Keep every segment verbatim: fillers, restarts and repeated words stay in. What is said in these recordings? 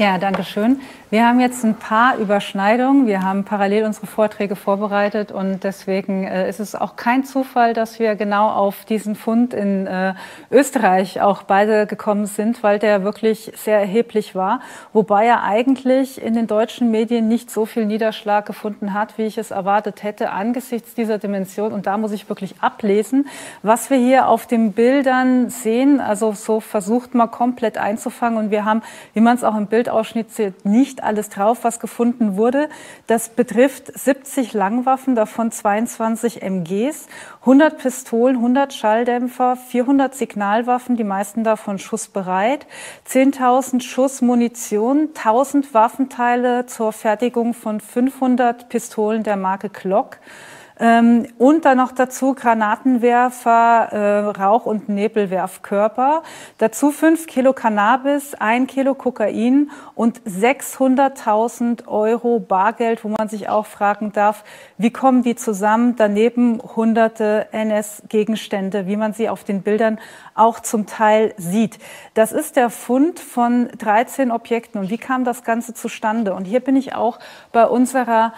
Ja, danke schön. Wir haben jetzt ein paar Überschneidungen. Wir haben parallel unsere Vorträge vorbereitet und deswegen äh, ist es auch kein Zufall, dass wir genau auf diesen Fund in äh, Österreich auch beide gekommen sind, weil der wirklich sehr erheblich war, wobei er eigentlich in den deutschen Medien nicht so viel Niederschlag gefunden hat, wie ich es erwartet hätte, angesichts dieser Dimension. Und da muss ich wirklich ablesen, was wir hier auf den Bildern sehen. Also so versucht man komplett einzufangen und wir haben, wie man es auch im Bildausschnitt sieht, nicht alles drauf, was gefunden wurde. Das betrifft siebzig Langwaffen, davon zweiundzwanzig M Gs, hundert Pistolen, hundert Schalldämpfer, vierhundert Signalwaffen, die meisten davon schussbereit, zehntausend Schuss Munition, tausend Waffenteile zur Fertigung von fünfhundert Pistolen der Marke Glock. Ähm, und dann noch dazu Granatenwerfer, äh, Rauch- und Nebelwerfkörper. Dazu fünf Kilo Cannabis, ein Kilo Kokain und sechshunderttausend Euro Bargeld, wo man sich auch fragen darf, wie kommen die zusammen? Daneben hunderte N S-Gegenstände, wie man sie auf den Bildern auch zum Teil sieht. Das ist der Fund von dreizehn Objekten. Und wie kam das Ganze zustande? Und hier bin ich auch bei unserer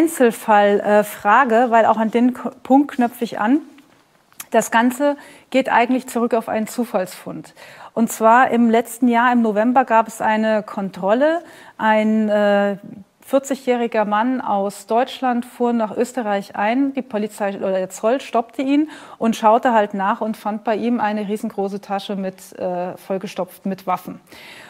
Einzelfallfrage, äh, weil auch an den Punkt knöpfe ich an. Das Ganze geht eigentlich zurück auf einen Zufallsfund. Und zwar im letzten Jahr, im November, gab es eine Kontrolle. Ein äh, vierzigjähriger Mann aus Deutschland fuhr nach Österreich ein. Die Polizei oder der Zoll stoppte ihn und schaute halt nach und fand bei ihm eine riesengroße Tasche mit äh, vollgestopft mit Waffen.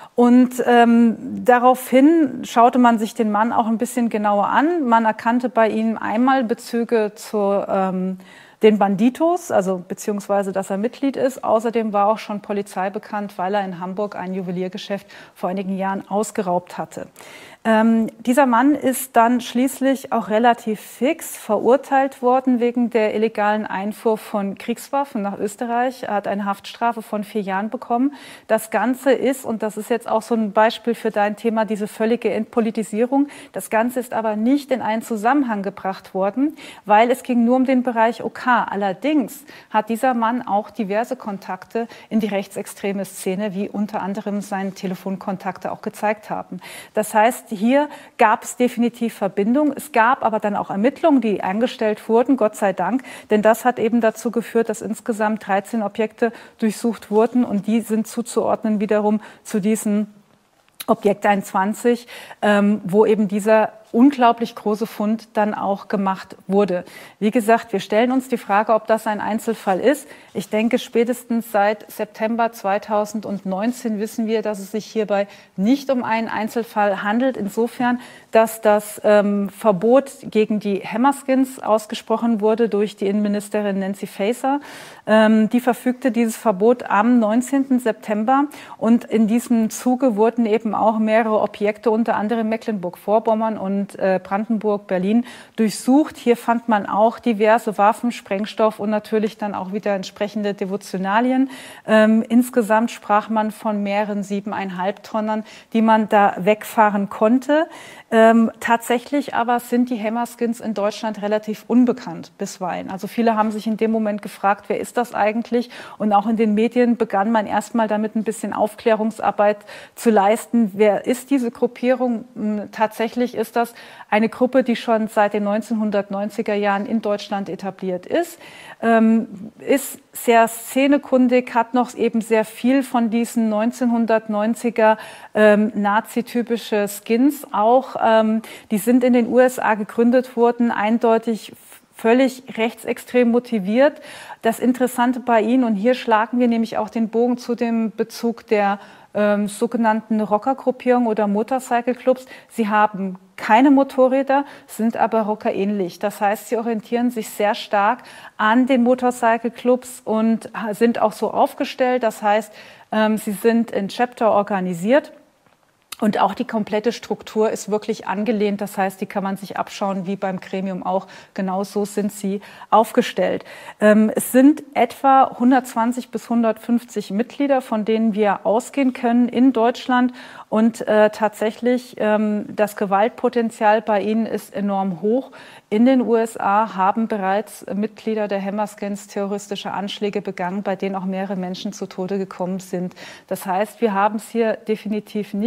Und ähm, daraufhin schaute man sich den Mann auch ein bisschen genauer an. Man erkannte bei ihm einmal Bezüge zu ähm, den Banditos, also beziehungsweise, dass er Mitglied ist. Außerdem war auch schon Polizei bekannt, weil er in Hamburg ein Juweliergeschäft vor einigen Jahren ausgeraubt hatte. Ähm, dieser Mann ist dann schließlich auch relativ fix verurteilt worden wegen der illegalen Einfuhr von Kriegswaffen nach Österreich. Er hat eine Haftstrafe von vier Jahren bekommen. Das Ganze ist, und das ist jetzt auch so ein Beispiel für dein Thema, diese völlige Entpolitisierung, das Ganze ist aber nicht in einen Zusammenhang gebracht worden, weil es ging nur um den Bereich OK. Allerdings hat dieser Mann auch diverse Kontakte in die rechtsextreme Szene, wie unter anderem seine Telefonkontakte auch gezeigt haben. Das heißt, hier gab es definitiv Verbindung. Es gab aber dann auch Ermittlungen, die eingestellt wurden, Gott sei Dank. Denn das hat eben dazu geführt, dass insgesamt dreizehn Objekte durchsucht wurden. Und die sind zuzuordnen wiederum zu diesem Objekt einundzwanzig, ähm, wo eben dieser unglaublich große Fund dann auch gemacht wurde. Wie gesagt, wir stellen uns die Frage, ob das ein Einzelfall ist. Ich denke, spätestens seit September zweitausendneunzehn wissen wir, dass es sich hierbei nicht um einen Einzelfall handelt. Insofern, dass das ähm, Verbot gegen die Hammerskins ausgesprochen wurde durch die Innenministerin Nancy Faeser. Ähm, die verfügte dieses Verbot am neunzehnten September. Und in diesem Zuge wurden eben auch mehrere Objekte, unter anderem Mecklenburg-Vorpommern und und Brandenburg, Berlin durchsucht. Hier fand man auch diverse Waffen, Sprengstoff und natürlich dann auch wieder entsprechende Devotionalien. Ähm, insgesamt sprach man von mehreren siebeneinhalb Tonnen, die man da wegfahren konnte. Ähm, tatsächlich aber sind die Hammerskins in Deutschland relativ unbekannt bisweilen. Also viele haben sich in dem Moment gefragt, wer ist das eigentlich? Und auch in den Medien begann man erstmal damit ein bisschen Aufklärungsarbeit zu leisten. Wer ist diese Gruppierung? Tatsächlich ist das eine Gruppe, die schon seit den neunzehnhundertneunziger Jahren in Deutschland etabliert ist, ähm, ist sehr szenekundig, hat noch eben sehr viel von diesen neunzehnhundertneunziger ähm, Nazi-typische Skins auch. Ähm, die sind in den U S A gegründet worden, eindeutig völlig rechtsextrem motiviert. Das Interessante bei ihnen, und hier schlagen wir nämlich auch den Bogen zu dem Bezug der ähm, sogenannten Rockergruppierung oder Motorcycle-Clubs. Sie haben keine Motorräder, sind aber rockerähnlich. Das heißt, sie orientieren sich sehr stark an den Motorcycle-Clubs und sind auch so aufgestellt. Das heißt, ähm, sie sind in Chapter organisiert. Und auch die komplette Struktur ist wirklich angelehnt. Das heißt, die kann man sich abschauen, wie beim Gremium auch. Genau so sind sie aufgestellt. Ähm, es sind etwa hundertzwanzig bis hundertfünfzig Mitglieder, von denen wir ausgehen können in Deutschland. Und äh, tatsächlich, ähm, das Gewaltpotenzial bei ihnen ist enorm hoch. In den U S A haben bereits Mitglieder der Hammerskins terroristische Anschläge begangen, bei denen auch mehrere Menschen zu Tode gekommen sind. Das heißt, wir haben es hier definitiv nicht mit einem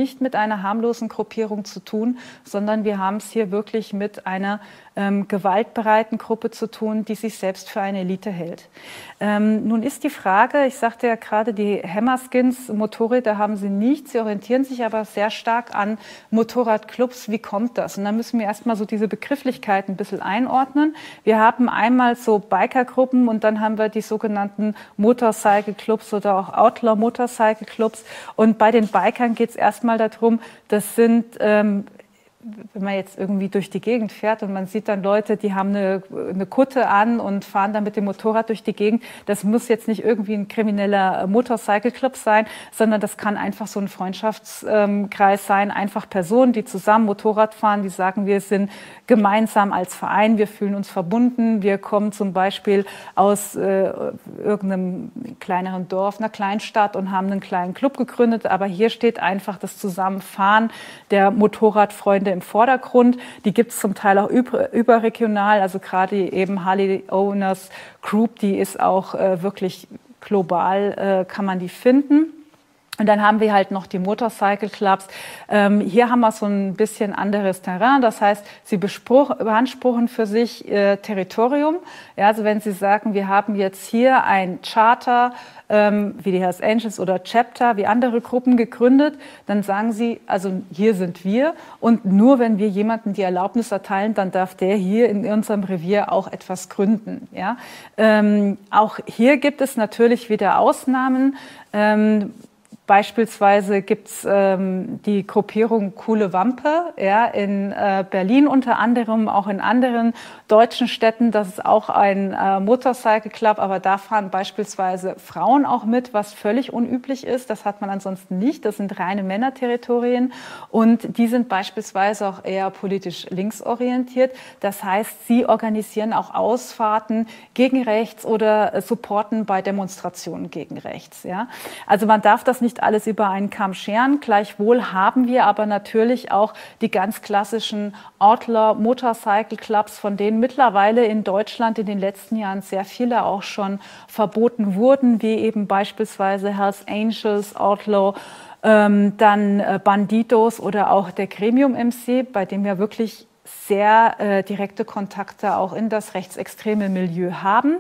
einer harmlosen Gruppierung zu tun, sondern wir haben es hier wirklich mit einer ähm, gewaltbereiten Gruppe zu tun, die sich selbst für eine Elite hält. Ähm, nun ist die Frage, ich sagte ja gerade, die Hammerskins, Motorräder haben sie nicht, sie orientieren sich aber sehr stark an Motorradclubs. Wie kommt das? Und da müssen wir erstmal so diese Begrifflichkeiten ein bisschen einordnen. Wir haben einmal so Bikergruppen und dann haben wir die sogenannten Motorcycle Clubs oder auch Outlaw Motorcycle Clubs. Und bei den Bikern geht es erstmal darum, das sind ähm, wenn man jetzt irgendwie durch die Gegend fährt und man sieht dann Leute, die haben eine, eine Kutte an und fahren dann mit dem Motorrad durch die Gegend, das muss jetzt nicht irgendwie ein krimineller Motorcycle-Club sein, sondern das kann einfach so ein Freundschaftskreis sein, einfach Personen, die zusammen Motorrad fahren, die sagen, wir sind gemeinsam als Verein, wir fühlen uns verbunden, wir kommen zum Beispiel aus äh, irgendeinem kleineren Dorf, einer Kleinstadt und haben einen kleinen Club gegründet, aber hier steht einfach das Zusammenfahren der Motorradfreunde im Vordergrund. Die gibt es zum Teil auch über, überregional, also gerade eben Harley Owners Group, die ist auch äh, wirklich global, äh, kann man die finden. Und dann haben wir halt noch die Motorcycle Clubs. Ähm, hier haben wir so ein bisschen anderes Terrain. Das heißt, sie beanspruchen für sich äh, Territorium. Ja, also wenn Sie sagen, wir haben jetzt hier ein Charter, ähm, wie die Hells Angels oder Chapter, wie andere Gruppen gegründet, dann sagen Sie, also hier sind wir. Und nur wenn wir jemandem die Erlaubnis erteilen, dann darf der hier in unserem Revier auch etwas gründen. Ja? Ähm, auch hier gibt es natürlich wieder Ausnahmen. Ähm, Beispielsweise gibt es ähm, die Gruppierung Coole Wampe, ja, in äh, Berlin unter anderem, auch in anderen deutschen Städten. Das ist auch ein äh, Motorcycle Club, aber da fahren beispielsweise Frauen auch mit, was völlig unüblich ist. Das hat man ansonsten nicht. Das sind reine Männerterritorien und die sind beispielsweise auch eher politisch linksorientiert. Das heißt, sie organisieren auch Ausfahrten gegen rechts oder äh, supporten bei Demonstrationen gegen rechts. Ja. Also man darf das nicht alles über einen Kamm scheren. Gleichwohl haben wir aber natürlich auch die ganz klassischen Outlaw Motorcycle Clubs, von denen mittlerweile in Deutschland in den letzten Jahren sehr viele auch schon verboten wurden, wie eben beispielsweise Hells Angels, Outlaw, ähm, dann äh, Bandidos oder auch der Gremium M C, bei dem wir wirklich sehr äh, direkte Kontakte auch in das rechtsextreme Milieu haben.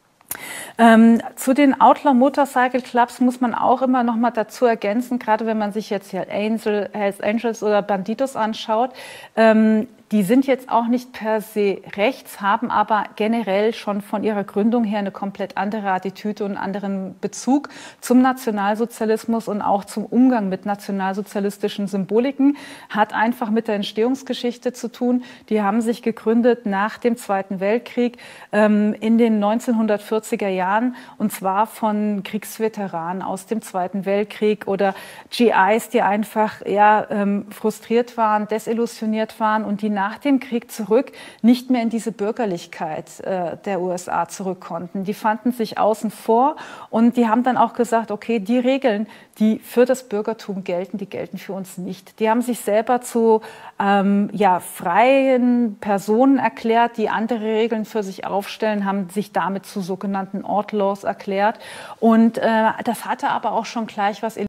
Ähm, zu den Outlaw Motorcycle Clubs muss man auch immer noch mal dazu ergänzen, gerade wenn man sich jetzt hier Angel, Hells Angels oder Bandidos anschaut, ähm, die sind jetzt auch nicht per se rechts, haben aber generell schon von ihrer Gründung her eine komplett andere Attitüde und einen anderen Bezug zum Nationalsozialismus und auch zum Umgang mit nationalsozialistischen Symboliken. Hat einfach mit der Entstehungsgeschichte zu tun. Die haben sich gegründet nach dem Zweiten Weltkrieg ähm, in den neunzehnhundertvierziger Jahren und zwar von Kriegsveteranen aus dem Zweiten Weltkrieg oder G Is, die einfach ja, ähm, frustriert waren, desillusioniert waren und die nach dem Krieg zurück nicht mehr in diese Bürgerlichkeit äh, der U S A zurück konnten. Die fanden sich außen vor und die haben dann auch gesagt, okay, die Regeln, die für das Bürgertum gelten, die gelten für uns nicht. Die haben sich selber zu ähm, ja, freien Personen erklärt, die andere Regeln für sich aufstellen, haben sich damit zu sogenannten Outlaws erklärt. Und äh, das hatte aber auch schon gleich was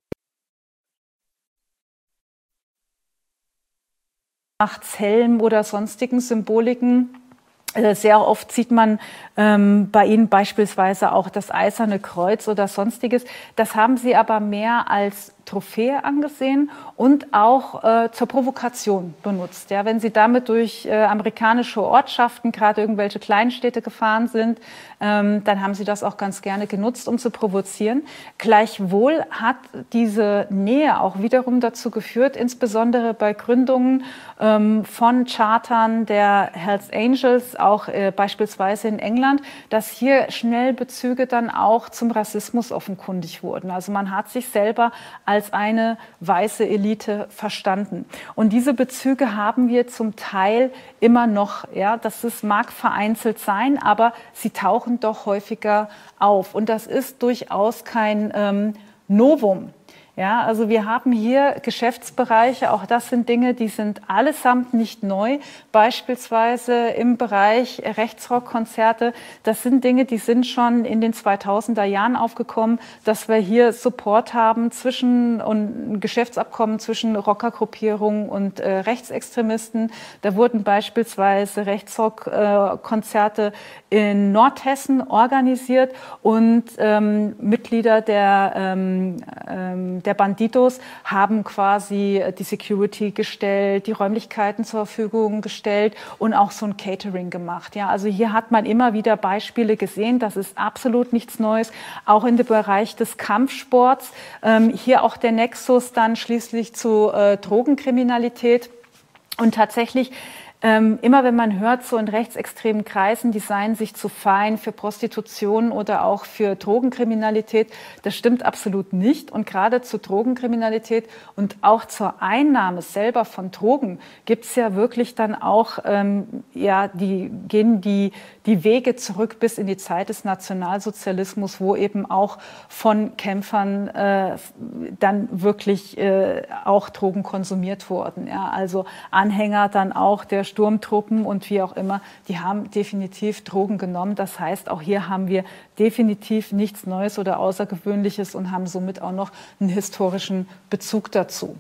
Helm oder sonstigen Symboliken. Sehr oft sieht man ähm, bei ihnen beispielsweise auch das Eiserne Kreuz oder sonstiges. Das haben sie aber mehr als Trophäe angesehen und auch äh, zur Provokation benutzt. Ja, wenn sie damit durch äh, amerikanische Ortschaften, gerade irgendwelche Kleinstädte gefahren sind, ähm, dann haben sie das auch ganz gerne genutzt, um zu provozieren. Gleichwohl hat diese Nähe auch wiederum dazu geführt, insbesondere bei Gründungen ähm, von Chartern der Hells Angels, auch äh, beispielsweise in England, dass hier schnell Bezüge dann auch zum Rassismus offenkundig wurden. Also man hat sich selber als als eine weiße Elite verstanden. Und diese Bezüge haben wir zum Teil immer noch. Ja, das ist, mag vereinzelt sein, aber sie tauchen doch häufiger auf. Und das ist durchaus kein ähm, Novum. Ja, also wir haben hier Geschäftsbereiche, auch das sind Dinge, die sind allesamt nicht neu. Beispielsweise im Bereich Rechtsrockkonzerte, das sind Dinge, die sind schon in den zweitausender Jahren aufgekommen, dass wir hier Support haben zwischen und Geschäftsabkommen zwischen Rockergruppierungen und äh, Rechtsextremisten. Da wurden beispielsweise Rechtsrockkonzerte äh, in Nordhessen organisiert und ähm, Mitglieder der ähm, ähm, der Bandidos haben quasi die Security gestellt, die Räumlichkeiten zur Verfügung gestellt und auch so ein Catering gemacht. Ja, also hier hat man immer wieder Beispiele gesehen. Das ist absolut nichts Neues. Auch in dem Bereich des Kampfsports. Ähm, hier auch der Nexus dann schließlich zu äh, Drogenkriminalität. Und tatsächlich Ähm, immer wenn man hört, so in rechtsextremen Kreisen, die seien sich zu fein für Prostitution oder auch für Drogenkriminalität, das stimmt absolut nicht. Und gerade zur Drogenkriminalität und auch zur Einnahme selber von Drogen gibt es ja wirklich dann auch, ähm, ja, die gehen die, die Wege zurück bis in die Zeit des Nationalsozialismus, wo eben auch von Kämpfern äh, dann wirklich äh, auch Drogen konsumiert wurden. Ja, also Anhänger dann auch der Sturmtruppen und wie auch immer, die haben definitiv Drogen genommen. Das heißt, auch hier haben wir definitiv nichts Neues oder Außergewöhnliches und haben somit auch noch einen historischen Bezug dazu.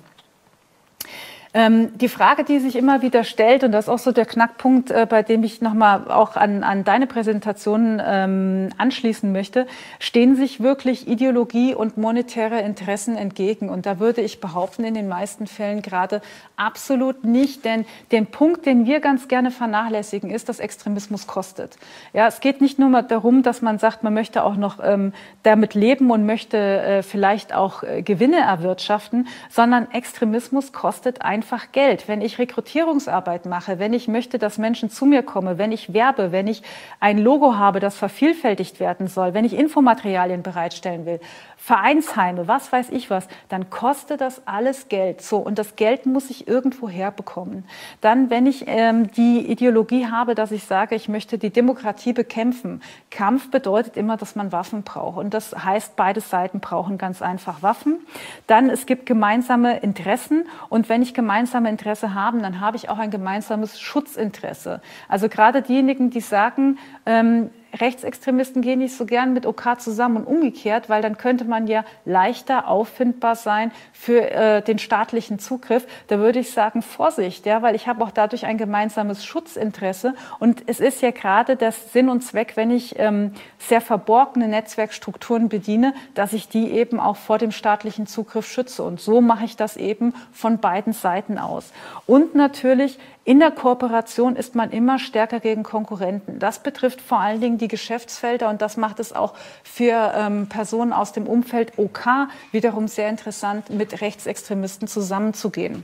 Ähm, die Frage, die sich immer wieder stellt, und das ist auch so der Knackpunkt, äh, bei dem ich nochmal auch an, an deine Präsentation ähm, anschließen möchte, stehen sich wirklich Ideologie und monetäre Interessen entgegen? Und da würde ich behaupten, in den meisten Fällen gerade absolut nicht, denn den Punkt, den wir ganz gerne vernachlässigen, ist, dass Extremismus kostet. Ja, es geht nicht nur mal darum, dass man sagt, man möchte auch noch ähm, damit leben und möchte äh, vielleicht auch äh, Gewinne erwirtschaften, sondern Extremismus kostet einfach einfach Geld. Wenn ich Rekrutierungsarbeit mache, wenn ich möchte, dass Menschen zu mir kommen, wenn ich werbe, wenn ich ein Logo habe, das vervielfältigt werden soll, wenn ich Infomaterialien bereitstellen will, Vereinsheime, was weiß ich was, dann kostet das alles Geld. So, und das Geld muss ich irgendwo herbekommen. Dann, wenn ich ähm, die Ideologie habe, dass ich sage, ich möchte die Demokratie bekämpfen. Kampf bedeutet immer, dass man Waffen braucht. Und das heißt, beide Seiten brauchen ganz einfach Waffen. Dann, es gibt gemeinsame Interessen. Und wenn ich gemeinsame Interesse habe, dann habe ich auch ein gemeinsames Schutzinteresse. Also gerade diejenigen, die sagen, ähm, Rechtsextremisten gehen nicht so gern mit OK zusammen und umgekehrt, weil dann könnte man ja leichter auffindbar sein für äh, den staatlichen Zugriff. Da würde ich sagen, Vorsicht, ja, weil ich habe auch dadurch ein gemeinsames Schutzinteresse. Und es ist ja gerade der Sinn und Zweck, wenn ich ähm, sehr verborgene Netzwerkstrukturen bediene, dass ich die eben auch vor dem staatlichen Zugriff schütze. Und so mache ich das eben von beiden Seiten aus. Und natürlich in der Kooperation ist man immer stärker gegen Konkurrenten. Das betrifft vor allen Dingen die Geschäftsfelder und das macht es auch für ähm, Personen aus dem Umfeld OK wiederum sehr interessant, mit Rechtsextremisten zusammenzugehen.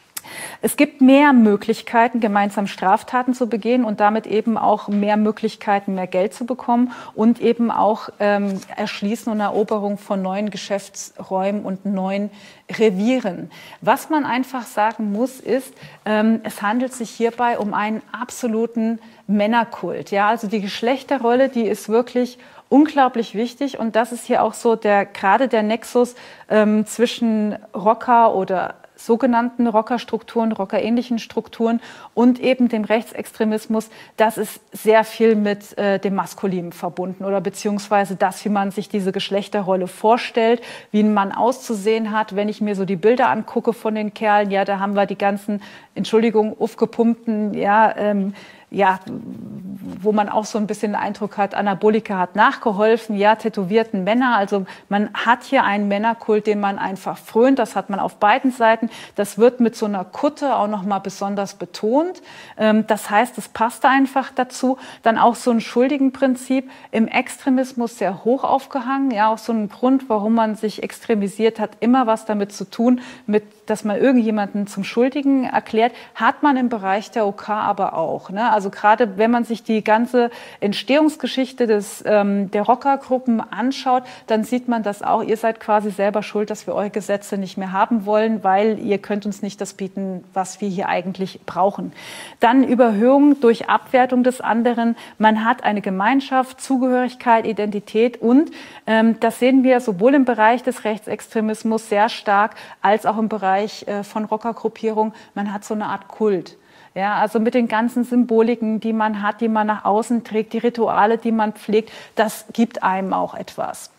Es gibt mehr Möglichkeiten, gemeinsam Straftaten zu begehen und damit eben auch mehr Möglichkeiten, mehr Geld zu bekommen und eben auch ähm, Erschließen und Eroberung von neuen Geschäftsräumen und neuen Revieren. Was man einfach sagen muss, ist, ähm, es handelt sich hierbei um einen absoluten Männerkult. Ja, also die Geschlechterrolle, die ist wirklich unglaublich wichtig und das ist hier auch so der gerade der Nexus ähm, zwischen Rocker oder sogenannten Rockerstrukturen, rockerähnlichen Strukturen und eben dem Rechtsextremismus, das ist sehr viel mit äh, dem Maskulinen verbunden oder beziehungsweise das, wie man sich diese Geschlechterrolle vorstellt, wie ein Mann auszusehen hat. Wenn ich mir so die Bilder angucke von den Kerlen, ja, da haben wir die ganzen, Entschuldigung, aufgepumpten, ja, ähm, ja, wo man auch so ein bisschen den Eindruck hat, Anabolika hat nachgeholfen, ja, tätowierten Männer. Also man hat hier einen Männerkult, den man einfach frönt. Das hat man auf beiden Seiten. Das wird mit so einer Kutte auch nochmal besonders betont. Das heißt, es passt einfach dazu. Dann auch so ein Schuldigenprinzip im Extremismus sehr hoch aufgehangen. Ja, auch so ein Grund, warum man sich extremisiert hat, immer was damit zu tun, mit, dass man irgendjemanden zum Schuldigen erklärt, hat man im Bereich der OK aber auch. Ne? also gerade wenn man sich die ganze Entstehungsgeschichte des, ähm, der Rockergruppen anschaut, dann sieht man das auch. Ihr seid quasi selber schuld, dass wir eure Gesetze nicht mehr haben wollen, weil ihr könnt uns nicht das bieten, was wir hier eigentlich brauchen. Dann Überhöhung durch Abwertung des anderen. Man hat eine Gemeinschaft, Zugehörigkeit, Identität und ähm, das sehen wir sowohl im Bereich des Rechtsextremismus sehr stark, als auch im Bereich äh, von Rockergruppierung. Man hat so eine Art Kult. Ja, also mit den ganzen Symboliken, die man hat, die man nach außen trägt, die Rituale, die man pflegt, das gibt einem auch etwas.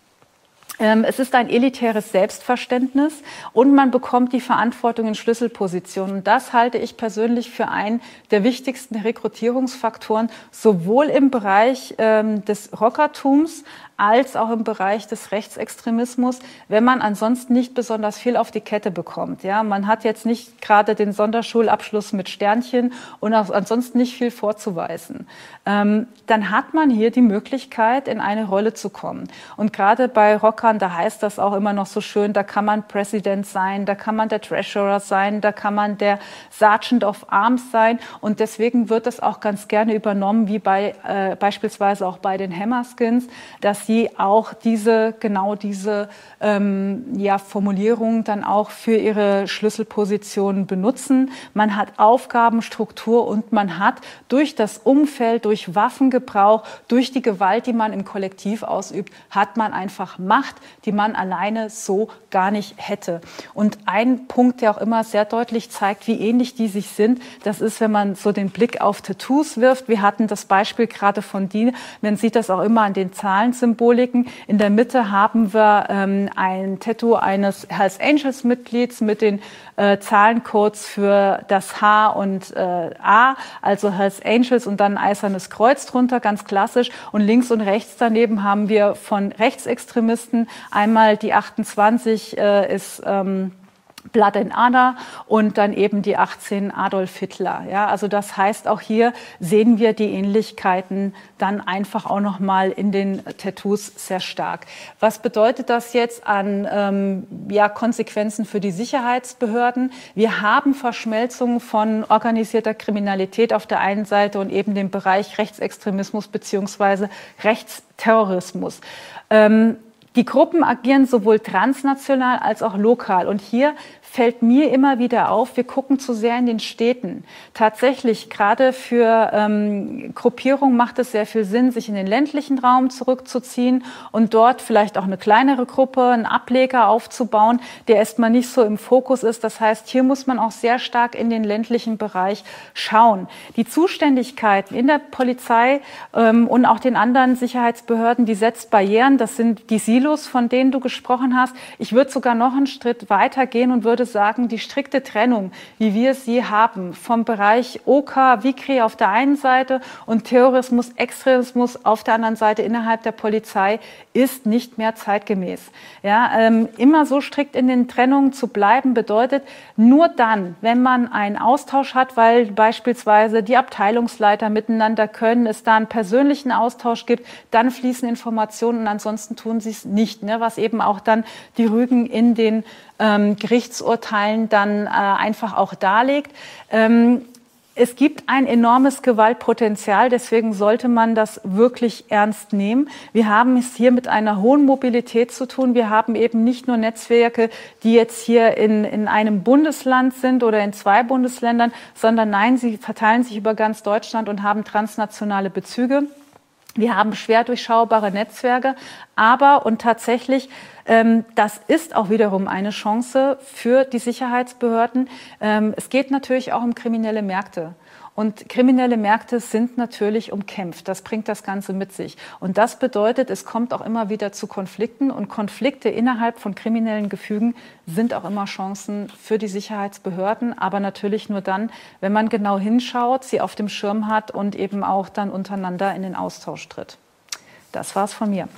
Es ist ein elitäres Selbstverständnis und man bekommt die Verantwortung in Schlüsselpositionen. Und das halte ich persönlich für einen der wichtigsten Rekrutierungsfaktoren, sowohl im Bereich ähm, des Rockertums als auch im Bereich des Rechtsextremismus, wenn man ansonsten nicht besonders viel auf die Kette bekommt. Ja, man hat jetzt nicht gerade den Sonderschulabschluss mit Sternchen und auch ansonsten nicht viel vorzuweisen. Ähm, dann hat man hier die Möglichkeit, in eine Rolle zu kommen. Und gerade bei Rockern, da heißt das auch immer noch so schön, da kann man Präsident sein, da kann man der Treasurer sein, da kann man der Sergeant of Arms sein. Und deswegen wird das auch ganz gerne übernommen, wie bei äh, beispielsweise auch bei den Hammerskins, dass die auch diese, genau diese ähm, ja, Formulierung dann auch für ihre Schlüsselpositionen benutzen. Man hat Aufgabenstruktur und man hat durch das Umfeld, durch Waffengebrauch, durch die Gewalt, die man im Kollektiv ausübt, hat man einfach Macht, die man alleine so gar nicht hätte. Und ein Punkt, der auch immer sehr deutlich zeigt, wie ähnlich die sich sind, das ist, wenn man so den Blick auf Tattoos wirft. Wir hatten das Beispiel gerade von Dine, man sieht das auch immer an den Zahlensymboliken. In der Mitte haben wir ähm, ein Tattoo eines Hells Angels Mitglieds mit den äh, Zahlencodes für das H und äh, A, also Hells Angels und dann ein eisernes Kreuz drunter, ganz klassisch. Und links und rechts daneben haben wir von Rechtsextremisten einmal die achtundzwanzig äh, ist ähm, Blood and Honor und dann eben die achtzehn Adolf Hitler. Ja, also das heißt, auch hier sehen wir die Ähnlichkeiten dann einfach auch noch mal in den Tattoos sehr stark. Was bedeutet das jetzt an ähm, ja, Konsequenzen für die Sicherheitsbehörden? Wir haben Verschmelzung von organisierter Kriminalität auf der einen Seite und eben dem Bereich Rechtsextremismus beziehungsweise Rechtsterrorismus. Ähm, Die Gruppen agieren sowohl transnational als auch lokal. Und hier fällt mir immer wieder auf, wir gucken zu sehr in den Städten. Tatsächlich, gerade für ähm, Gruppierungen macht es sehr viel Sinn, sich in den ländlichen Raum zurückzuziehen und dort vielleicht auch eine kleinere Gruppe, einen Ableger aufzubauen, der erstmal nicht so im Fokus ist. Das heißt, hier muss man auch sehr stark in den ländlichen Bereich schauen. Die Zuständigkeiten in der Polizei ähm, und auch den anderen Sicherheitsbehörden, die setzt Barrieren. Das sind die Silos, von denen du gesprochen hast. Ich würde sogar noch einen Schritt weiter gehen und würde sagen, die strikte Trennung, wie wir sie haben, vom Bereich O K, Vicri auf der einen Seite und Terrorismus, Extremismus auf der anderen Seite innerhalb der Polizei, ist nicht mehr zeitgemäß. Ja, ähm, immer so strikt in den Trennungen zu bleiben, bedeutet, nur dann, wenn man einen Austausch hat, weil beispielsweise die Abteilungsleiter miteinander können, es da einen persönlichen Austausch gibt, dann fließen Informationen und ansonsten tun sie es nicht, ne, was eben auch dann die Rügen in den ähm, Gerichtsurteilen dann äh, einfach auch darlegt. Ähm, Es gibt ein enormes Gewaltpotenzial, deswegen sollte man das wirklich ernst nehmen. Wir haben es hier mit einer hohen Mobilität zu tun. Wir haben eben nicht nur Netzwerke, die jetzt hier in, in einem Bundesland sind oder in zwei Bundesländern, sondern nein, sie verteilen sich über ganz Deutschland und haben transnationale Bezüge. Wir haben schwer durchschaubare Netzwerke, aber und tatsächlich, ähm, das ist auch wiederum eine Chance für die Sicherheitsbehörden. Ähm, es geht natürlich auch um kriminelle Märkte. Und kriminelle Märkte sind natürlich umkämpft. Das bringt das Ganze mit sich. Und das bedeutet, es kommt auch immer wieder zu Konflikten. Und Konflikte innerhalb von kriminellen Gefügen sind auch immer Chancen für die Sicherheitsbehörden. Aber natürlich nur dann, wenn man genau hinschaut, sie auf dem Schirm hat und eben auch dann untereinander in den Austausch tritt. Das war's von mir.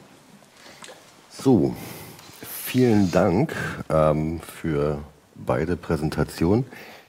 So, vielen Dank ähm, für beide Präsentationen.